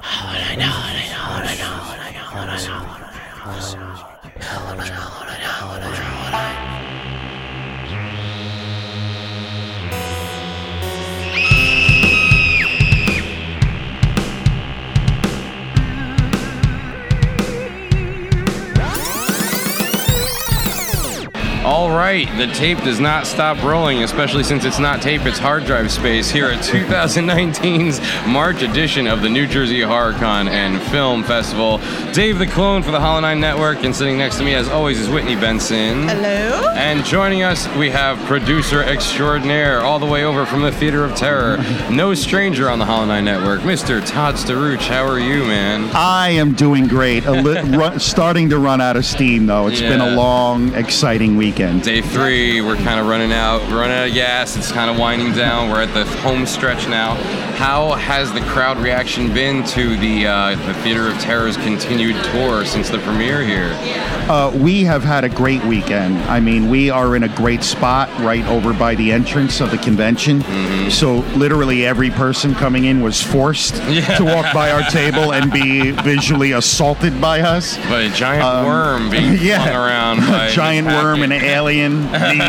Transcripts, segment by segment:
All right, the tape does not stop rolling, especially since it's not tape, it's hard drive space here at 2019's March edition of the New Jersey HorrorCon and Film Festival. Dave the Clone for the Hollow 9 Network, and sitting next to me, as always, is Whitney Benson. Hello. And joining us, we have producer extraordinaire, all the way over from the Theater of Terror, no stranger on the Hollow 9 Network, Mr. Todd Staruch. How are you, man? I am doing great. Starting to run out of steam, though. It's been a long, exciting weekend. Day 3, we're kind of running out of gas. It's kind of winding down. We're at the home stretch now. How has the crowd reaction been to the Theater of Terror's continued tour since the premiere here? We have had a great weekend. I mean, we are in a great spot right over by the entrance of the convention. Mm-hmm. So literally every person coming in was forced to walk by our table and be visually assaulted by us. But a giant worm being flung around by a giant worm and an alien.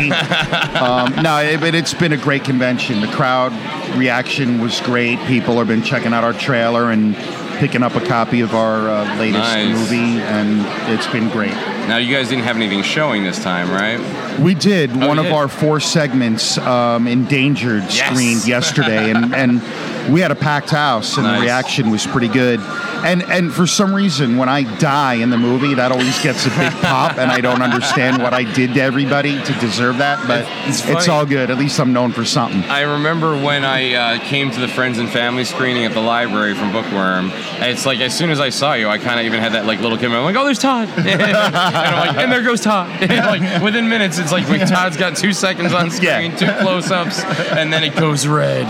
But it's been a great convention. The crowd reaction was great. People have been checking out our trailer and picking up a copy of our latest movie, and it's been great. Now, you guys didn't have anything showing this time, right? We did. One of our 4 segments, Endangered, screened yesterday, and we had a packed house, and the reaction was pretty good. And for some reason, when I die in the movie, that always gets a big pop, and I don't understand what I did to everybody to deserve that, but it's all good. At least I'm known for something. I remember when I came to the Friends and Family screening at the library from Bookworm, it's like as soon as I saw you, I kind of even had that like little camera. I'm like, oh, there's Todd. And I'm like, and there goes Todd. Like within minutes, it's like Todd's got 2 seconds on screen, 2 close-ups, and then it goes red.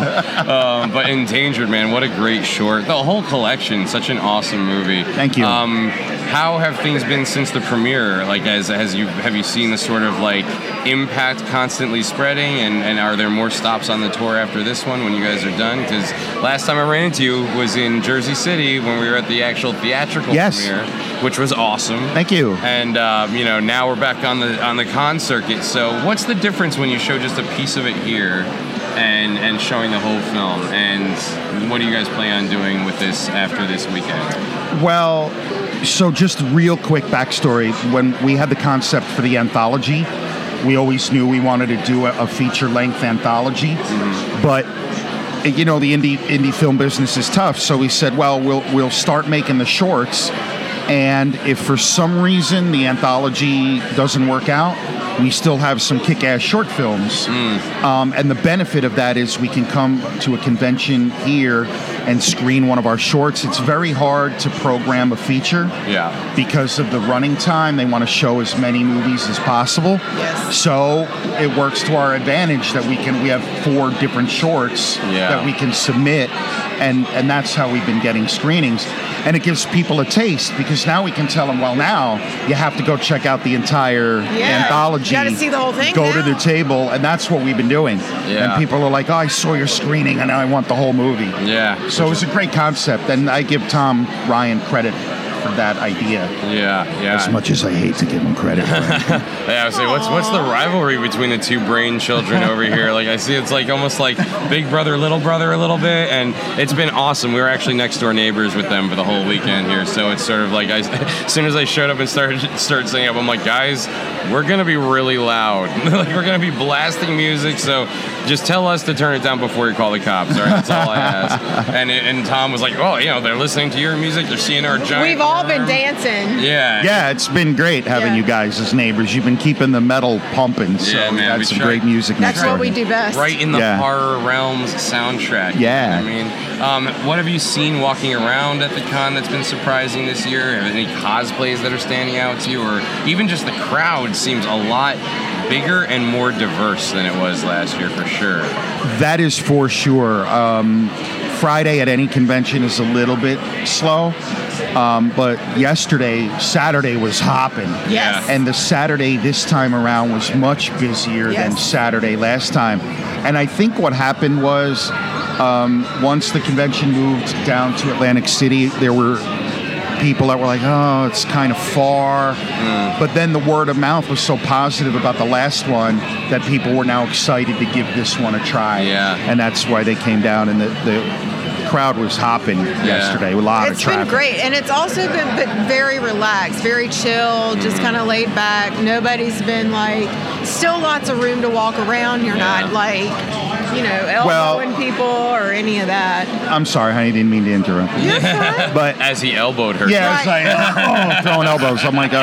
But Endangered, man, what a great short. The whole collection, such an awesome movie. Thank you. How have things been since the premiere? Like, have you seen the sort of like impact constantly spreading, and are there more stops on the tour after this one when you guys are done? Because last time I ran into you was in Jersey City when we were at the actual theatrical premiere, which was awesome. Thank you. And now we're back on the con circuit. So what's the difference when you show just a piece of it here and showing the whole film? And what do you guys plan on doing with this after this weekend? Well, so just real quick backstory. When we had the concept for the anthology, we always knew we wanted to do a feature-length anthology. Mm-hmm. But, the indie film business is tough. So we said, well, we'll start making the shorts. And if for some reason the anthology doesn't work out, we still have some kick-ass short films. And the benefit of that is we can come to a convention here and screen one of our shorts. It's very hard to program a feature because of the running time. They want to show as many movies as possible. Yes. So it works to our advantage that we have 4 different shorts that we can submit, and that's how we've been getting screenings. And it gives people a taste, because now we can tell them, well, now you have to go check out the entire anthology. You got to see the whole thing. Go to the table, and that's what we've been doing. Yeah. And people are like, oh, I saw your screening, and now I want the whole movie. Yeah. So it's a great concept, and I give Tom Ryan credit for that idea. As much as I hate to give him credit for it. I was saying, what's the rivalry between the 2 brain children over here? Like, I see it's like almost like big brother, little brother a little bit, and it's been awesome. We were actually next door neighbors with them for the whole weekend here, so it's sort of like as soon as I showed up and started singing up, I'm like, guys, we're gonna be really loud. Like, we're gonna be blasting music, so just tell us to turn it down before you call the cops. All right, that's all I ask. And Tom was like, oh, they're listening to your music, they're seeing our giant. We've all been dancing. Yeah, it's been great having you guys as neighbors. You've been keeping the metal pumping, so we got some great music next door. That's what we do best. Right in the Horror Realms soundtrack. Yeah. I mean, what have you seen walking around at the con that's been surprising this year? Are there any cosplays that are standing out to you? Or even just the crowd seems a lot bigger and more diverse than it was last year, for sure. That is for sure. Friday at any convention is a little bit slow. But Saturday was hopping. Yes. And the Saturday this time around was much busier than Saturday last time. And I think what happened was Once the convention moved down to Atlantic City, there were people that were like, oh, it's kind of far. But then the word of mouth was so positive about the last one that people were now excited to give this one a try. Yeah. And that's why they came down, and the crowd was hopping yesterday. A lot of traffic. It's been great, and it's also been very relaxed, very chill, just kind of laid back. Nobody's been like, still lots of room to walk around. You're not like, elbowing people or any of that. I'm sorry, honey, didn't mean to interrupt. You're fine. But As he elbowed her. yeah, it's like, throwing elbows. I'm like, all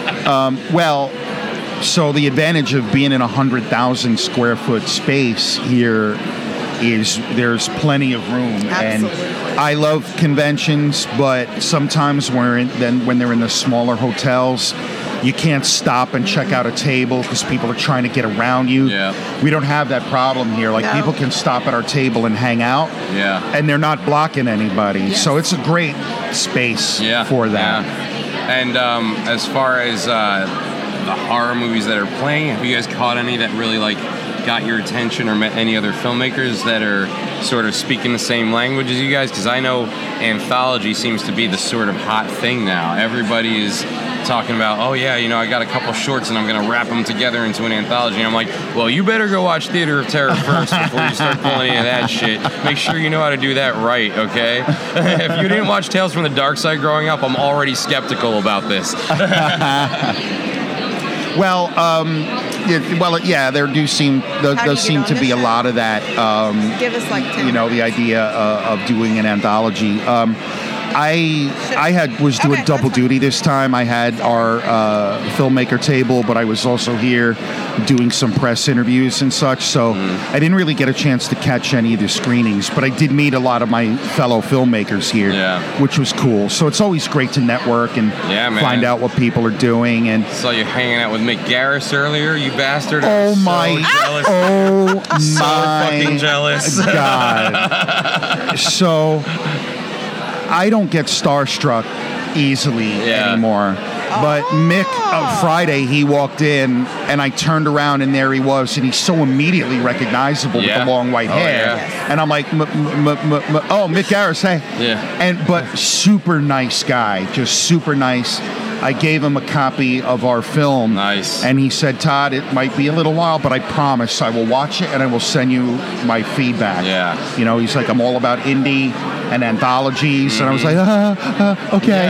right. So the advantage of being in a 100,000 square foot space here is there's plenty of room. Absolutely. And I love conventions, but sometimes when they're in the smaller hotels, you can't stop and check out a table because people are trying to get around you. Yeah. We don't have that problem here. Like, No. people can stop at our table and hang out. Yeah. And they're not blocking anybody. Yes. So it's a great space for that. Yeah. And as far as the horror movies that are playing, have you guys caught any that really got your attention, or met any other filmmakers that are sort of speaking the same language as you guys? Because I know anthology seems to be the sort of hot thing now. Everybody is talking about, oh yeah, I got a couple shorts and I'm going to wrap them together into an anthology. And I'm like, well, you better go watch Theater of Terror first before you start pulling any of that shit. Make sure you know how to do that right, okay? If you didn't watch Tales from the Dark Side growing up, I'm already skeptical about this. Well, there does seem to be a lot of that. Give us like 10 the idea of doing an anthology. I was doing Okay, double that's fine. duty this time. I had our filmmaker table, but I was also here doing some press interviews and such. So I didn't really get a chance to catch any of the screenings, but I did meet a lot of my fellow filmmakers here, which was cool. So it's always great to network and find out what people are doing. And saw you hanging out with Mick Garris earlier, you bastard. Oh my! Jealous. Oh my! So fucking jealous. God. So I don't get starstruck easily anymore. But Mick, Friday, he walked in, and I turned around, and there he was, and he's so immediately recognizable with the long white hair. Yeah. And I'm like, Mick Garris, hey. Yeah. But super nice guy, just super nice. I gave him a copy of our film. Nice. And he said, Todd, it might be a little while, but I promise I will watch it and I will send you my feedback. Yeah. He's like, I'm all about indie and anthologies. And I was like, okay.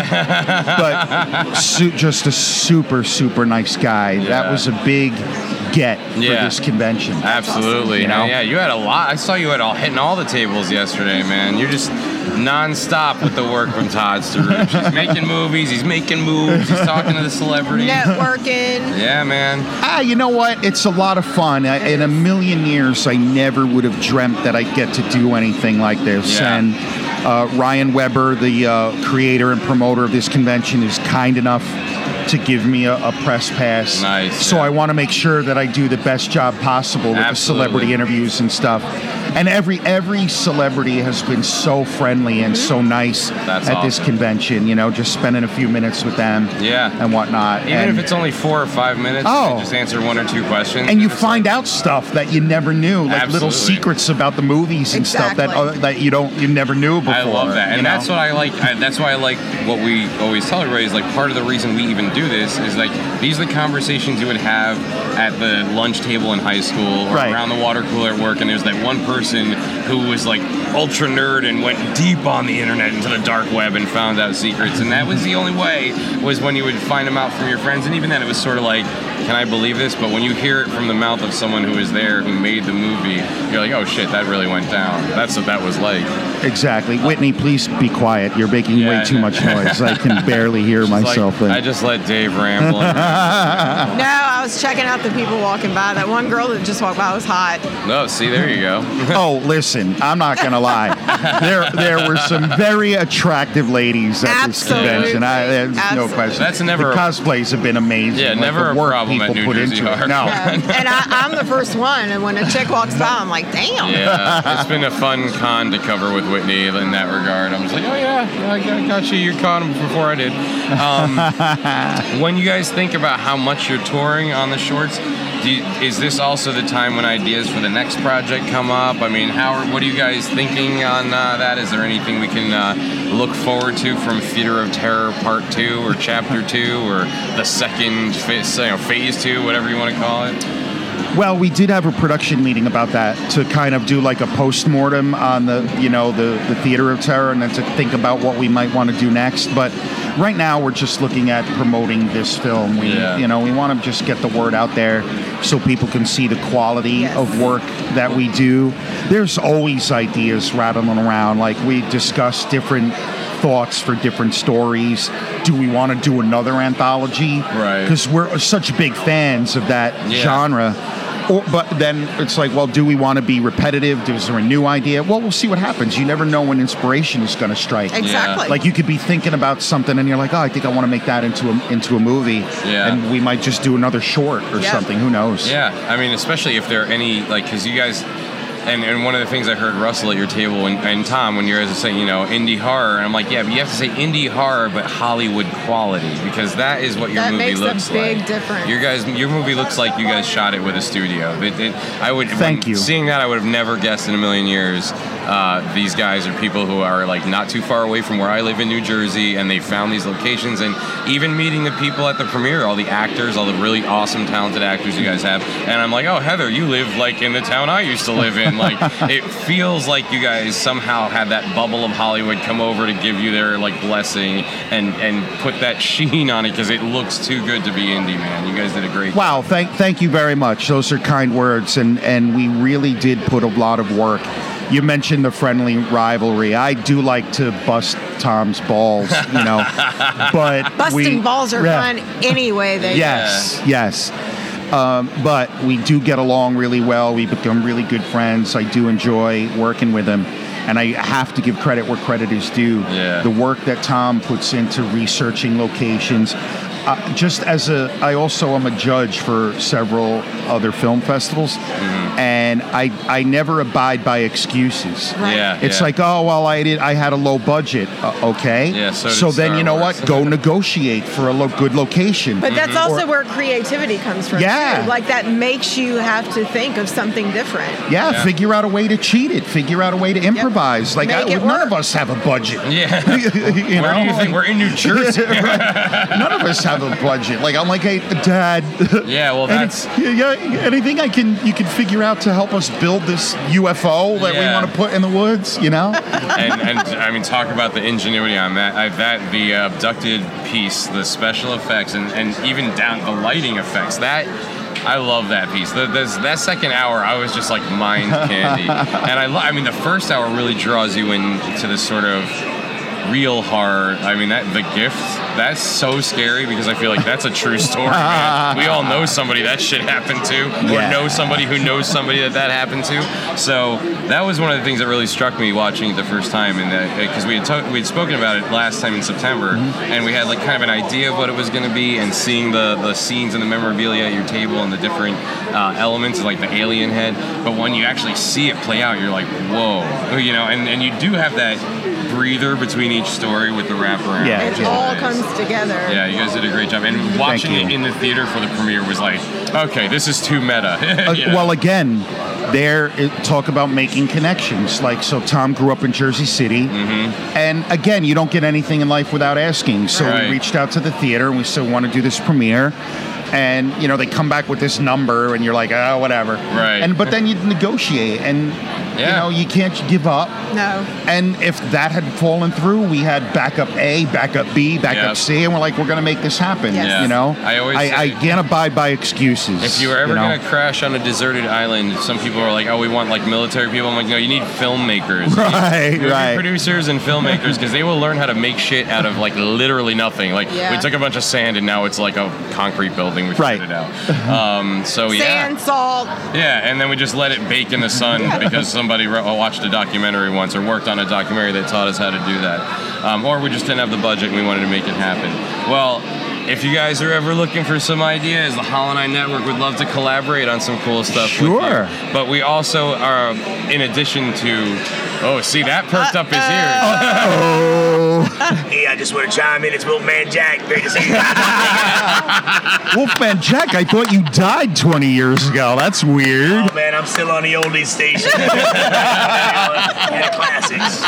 But just a super, super nice guy. Yeah. That was a big get for this convention. Absolutely. Yeah, you had a lot. I saw you hitting all the tables yesterday, man. You're just non-stop with the work from Todd Starouche. He's making movies, he's making moves, he's talking to the celebrities. Networking. Yeah, man. You know what? It's a lot of fun. In a million years, I never would have dreamt that I'd get to do anything like this. Yeah. And Ryan Weber, the creator and promoter of this convention, is kind enough to give me a press pass. Nice. So I want to make sure that I do the best job possible with the celebrity interviews and stuff. And every celebrity has been so friendly and so nice at this convention. Just spending a few minutes with them and whatnot. Even if it's only 4 or 5 minutes, you just answer 1 or 2 questions. And you find out stuff that you never knew, like little secrets about the movies and stuff that you never knew before. I love that, and that's what I like. That's why I like what we always tell everybody is like part of the reason we even do this is like these are the conversations you would have at the lunch table in high school or around the water cooler at work, and there's that one person who was like ultra nerd and went deep on the internet into the dark web and found out secrets, and that was the only way was when you would find them out from your friends. And even then it was sort of like, can I believe this? But when you hear it from the mouth of someone who was there, who made the movie, you're like, oh shit, that really went down. That's what that was like. Exactly. Whitney, please be quiet. You're making way too much noise. I can barely hear myself. I just let Dave ramble. No, I was checking out the people walking by. That one girl that just walked by was hot. No, see, there you go. Oh, listen, I'm not going to lie. There were some very attractive ladies at this convention. There's no question. That's never the cosplays have been amazing. Yeah, never a problem at New Jersey Horror. No. And I'm the first one, and when a chick walks by, I'm like, damn. Yeah, it's been a fun con to cover with Whitney in that regard. I'm just like, oh yeah, I got you. You caught him before I did. When you guys think about how much you're touring on the shorts, is this also the time when ideas for the next project come up? I mean, what are you guys thinking on that? Is there anything we can look forward to from Theater of Terror Part 2 or Chapter 2 or the second Phase 2, whatever you want to call it? Well, we did have a production meeting about that to kind of do like a post-mortem on the Theater of Terror and then to think about what we might want to do next. But right now we're just looking at promoting this film. We want to just get the word out there so people can see the quality of work that we do. There's always ideas rattling around. Like we discuss different thoughts for different stories. Do we want to do another anthology? Right. Because we're such big fans of that genre. But then it's like, well, do we want to be repetitive? Is there a new idea? Well, we'll see what happens. You never know when inspiration is going to strike. Exactly. Like you could be thinking about something and you're like, oh, I think I want to make that into a movie. Yeah. And we might just do another short or something. Who knows? Yeah. I mean, especially if there are any, like, because you guys... And one of the things I heard Russell at your table and Tom when you guys were saying, indie horror, and I'm like, yeah, but you have to say indie horror, but Hollywood quality, because that is what your movie looks like. That makes a big difference. Your movie looks like you guys shot it with a studio. Thank you. Seeing that, I would have never guessed in a million years. These guys are people who are like not too far away from where I live in New Jersey, and they found these locations. And even meeting the people at the premiere, all the actors, all the really awesome, talented actors you guys have, and I'm like, oh, Heather, you live like in the town I used to live in. Like, it feels like you guys somehow had that bubble of Hollywood come over to give you their like blessing and put that sheen on it, because it looks too good to be indie, man. You guys did a great job. Thank you very much. Those are kind words, and we really did put a lot of work. You mentioned the friendly rivalry. I do like to bust Tom's balls, but busting balls are fun anyway. Yes. But we do get along really well. We become really good friends. I do enjoy working with him. And I have to give credit where credit is due. Yeah. The work that Tom puts into researching locations. I also am a judge for several other film festivals, and I never abide by excuses. Right. Yeah, it's like, oh well, I had a low budget. Okay. Yeah. So then you know what? Go negotiate for a good location. But that's also where creativity comes from. Yeah. Too. Like that makes you have to think of something different. Yeah. Figure out a way to cheat it. Figure out a way to improvise. Like none of us have a budget. Yeah. Where do you think we're in New Jersey? None of us have a budget. Like I'm like, hey, Dad. Yeah, well, that's anything you can figure out to help us build this UFO that we want to put in the woods, And I mean, talk about the ingenuity on that. The abducted piece, the special effects, and even down the lighting effects. I love that piece. That second hour, I was just like mind candy. And I mean, the first hour really draws you into this sort of real horror. I mean, The Gift, that's so scary because I feel like that's a true story, man. We all know somebody that shit happened to, or know somebody who knows somebody that happened to. So that was one of the things that really struck me watching it the first time, and that because we had spoken about it last time in September, and we had like kind of an idea of what it was going to be, and seeing the scenes and the memorabilia at your table and the different elements like the alien head. But when you actually see it play out, you're like, whoa, and you do have that breather between each story with the wraparound. Yeah, it all comes together. Yeah, you guys did a great job. And watching it in the theater for the premiere was like, okay, this is too meta. Well, again, talk about making connections. Like, so Tom grew up in Jersey City, and again, you don't get anything in life without asking. So we reached out to the theater and we said, we want to do this premiere. And they come back with this number, and you're like, oh, whatever. Right. But then you negotiate, and you can't give up. No. And if that had fallen through, we had backup A, backup B, backup C, and we're like, we're going to make this happen. Yes. I can't abide by excuses. If you were ever going to crash on a deserted island, some people are like, oh, we want like military people. I'm like, no, you need filmmakers. Right. Movie producers and filmmakers, because they will learn how to make shit out of like literally nothing. Like we took a bunch of sand and now it's like a concrete building. We figured it out. Sand, salt. Yeah, and then we just let it bake in the sun because somebody watched a documentary once or worked on a documentary that taught us how to do that. Or we just didn't have the budget and we wanted to make it happen. Well, if you guys are ever looking for some ideas, the Hollow 9 Network would love to collaborate on some cool stuff with you. But we also are, in addition to... Oh, see, that perked up his ears. I just want to chime in. It's Wolfman Jack. Great to see you. Wolfman Jack, I thought you died 20 years ago. That's weird. Oh, man, I'm still on the oldies station. Yeah, classics.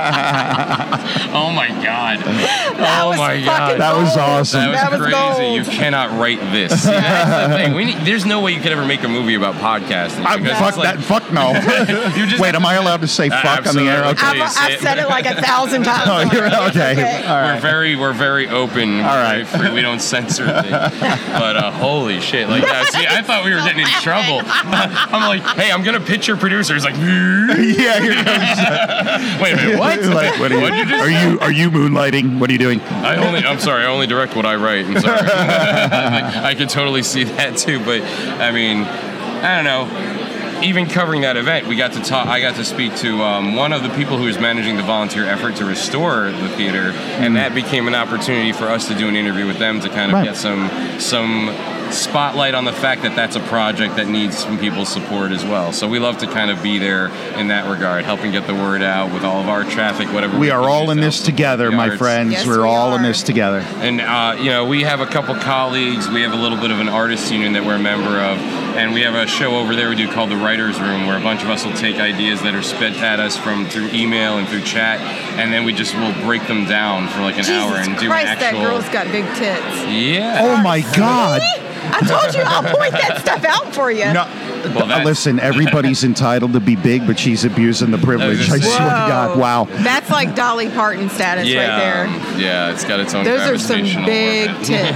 Oh my God. That was my fucking God. That was gold. awesome. That was was crazy. gold. You cannot write this. See, that's the thing. There's no way you could ever make a movie about podcasting. because Fuck it's like- that. Fuck no. You just Wait, am I allowed to say fuck on the air? absolutely. Okay. I've said it like 1,000 times. Oh, you're okay. All right. We're very open. All right. Very free. We don't censor things. But holy shit, like that. See, I thought we were getting in trouble. I'm like, hey, I'm gonna pitch your producer. He's like, Yeah, here goes. wait a minute, what? Like, what What'd you just are you moonlighting? What are you doing? I'm sorry, I only direct what I write. I'm sorry. I can totally see that too, but I mean, I don't know. Even covering that event, I got to speak to one of the people who was managing the volunteer effort to restore the theater, and that became an opportunity for us to do an interview with them to kind of get some spotlight on the fact that that's a project that needs some people's support as well. So we love to kind of be there in that regard, helping get the word out with all of our traffic, whatever. We are can all do in to this help together, the my arts. friends. Yes, We're we all in are. this together. And, we have a couple colleagues. We have a little bit of an artist union that we're a member of. And we have a show over there we do called The Writer's Room, where a bunch of us will take ideas that are spit at us through email and through chat, and then we just will break them down for like an hour and do Christ, an actual... that girl's got big tits. Yeah. Oh my God. I told you, I'll point that stuff out for you. No, that's- listen, everybody's entitled to be big, but she's abusing the privilege. I Whoa. swear to God, wow. That's like Dolly Parton status Yeah, right there. yeah, it's got its own Those are some gravitational big orbit. tits.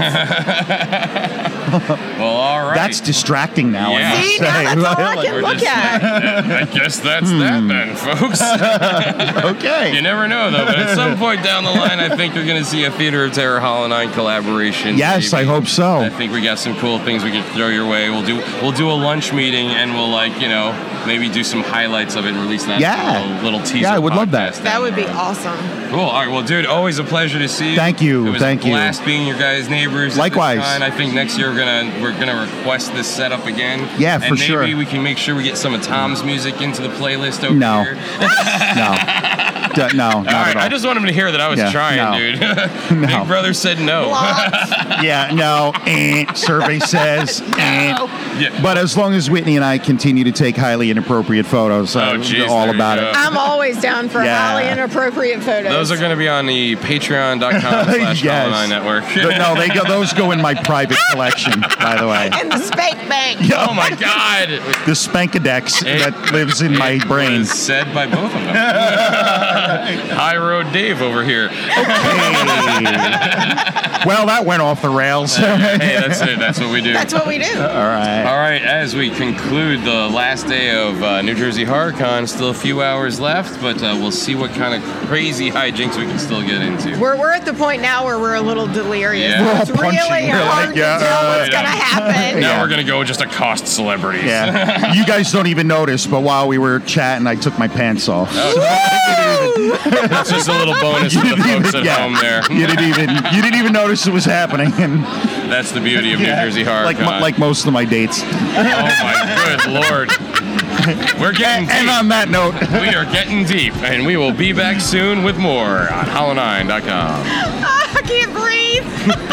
Well, all right. That's distracting now, Yeah. I must See, say. now that's all I can We're look just at. I guess that's that then, folks. Okay. You never know, though. But at some point down the line, I think you're going to see a Theater of Terror Hollow 9 collaboration. Yes, maybe. I hope so. I think we got some cool things we can throw your way. We'll do a lunch meeting, and we'll maybe do some highlights of it and release that little teaser. Yeah, I would love that. podcast That down would be there. awesome. Cool. All right. Well, dude, always a pleasure to see you. Thank you. It was Thank a you. blast being your guys' neighbors. Likewise. At this time. I think next year we're gonna request this setup again. Yeah, and for sure. Maybe we can make sure we get some of Tom's music into the playlist over No. here. No, not All right. at all. I just want him to hear that I was Yeah, trying, no. dude. No. Big Brother said no. Yeah, no. Survey says. Yeah. But as long as Whitney and I continue to take highly inappropriate photos, I'm geez, all there you about go. it. I'm always down for Yeah. highly inappropriate photos. Those are going to be on the patreon.com/Hollow9 Network. No, those go in my private collection, by the way. in the spank bank. Oh my God! The Spankadex that lives in my It brain. was said by both of them. High Road Dave over here. Well, that went off the rails. Hey, that's it. That's what we do. That's what we do. All right. All right, as we conclude the last day of New Jersey HorrorCon, still a few hours left, but we'll see what kind of crazy hijinks we can still get into. We're at the point now where we're a little delirious. Yeah. We're all It's really punching. We're hard like, to yeah, tell what's yeah. going to happen. Now Yeah. we're going to go just accost celebrities. Yeah. You guys don't even notice, but while we were chatting, I took my pants off. That's just a little bonus for the folks at Yeah. home there. You didn't even notice it was happening. And That's the beauty of New Jersey HorrorCon. like most of my dates. Oh my good Lord. We're getting And deep. on that note, We are getting deep, and we will be back soon with more on Hollow9.com. I can't breathe.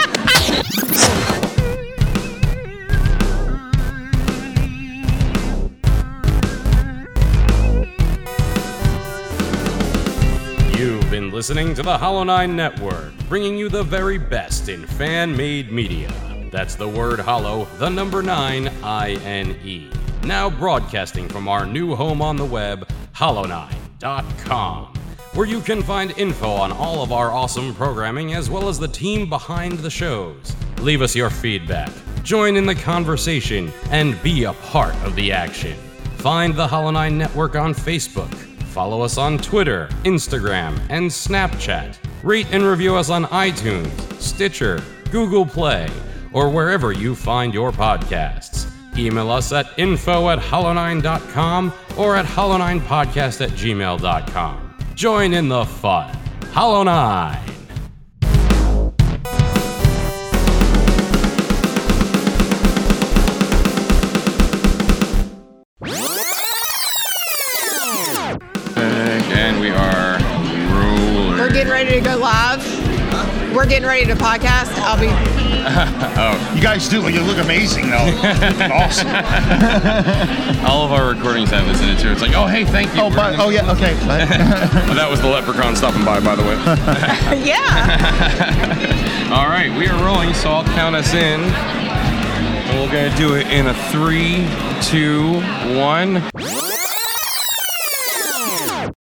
You've been listening to the Hollow 9 Network, bringing you the very best in fan-made media. That's the word hollow, the number 9, I-N-E. Now broadcasting from our new home on the web, hollow9.com, where you can find info on all of our awesome programming as well as the team behind the shows. Leave us your feedback, join in the conversation, and be a part of the action. Find the Hollow 9 Network on Facebook. Follow us on Twitter, Instagram, and Snapchat. Rate and review us on iTunes, Stitcher, Google Play, or wherever you find your podcasts. Email us at info@hollow9.com or at hollow9podcast@gmail.com. Join in the fun. Hollow 9. And we are rolling. We're getting ready to go live. we're getting ready to podcast, I'll be. You guys do. You look amazing, though. Awesome. All of our recordings have this in it too. It's like, oh hey, thank you. Yeah, okay. Oh, that was the leprechaun stopping by the way. Yeah. All right, we are rolling, so I'll count us in. And we're gonna do it in a 3, 2, 1.